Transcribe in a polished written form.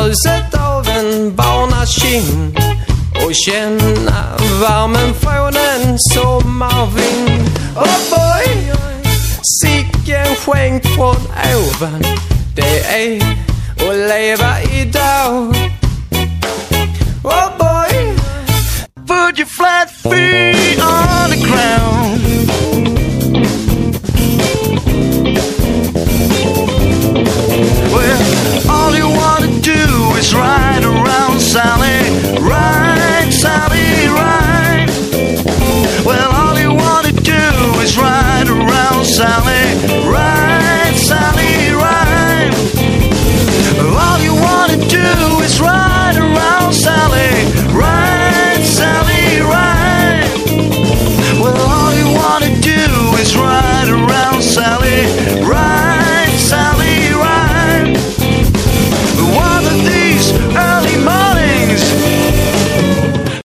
ljuset av en barnakind och känna värmen från en sommarvind. Oh boy, sicken skänk från ovan, det är att leva idag. Oh boy, put your flat feet on the ground.